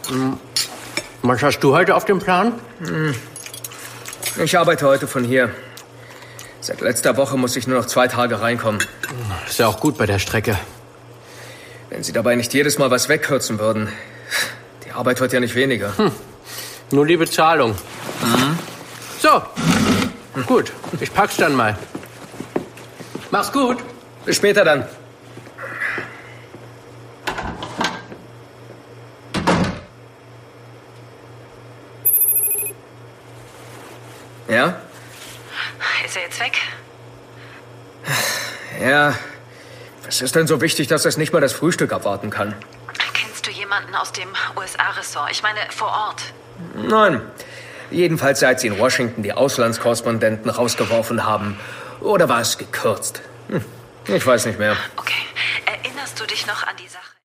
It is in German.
Was hast du heute auf dem Plan? Ich arbeite heute von hier. Seit letzter Woche muss ich nur noch 2 Tage reinkommen. Ist ja auch gut bei der Strecke. Wenn Sie dabei nicht jedes Mal was wegkürzen würden. Die Arbeit wird ja nicht weniger. Nur die Bezahlung. So, gut. Ich pack's dann mal. Mach's gut. Bis später dann. Ja? Ist er jetzt weg? Ja. Was ist denn so wichtig, dass es nicht mal das Frühstück abwarten kann? Kennst du jemanden aus dem USA-Ressort? Ich meine, vor Ort. Nein. Jedenfalls seit sie in Washington die Auslandskorrespondenten rausgeworfen haben. Oder war es gekürzt? Ich weiß nicht mehr. Okay. Erinnerst du dich noch an die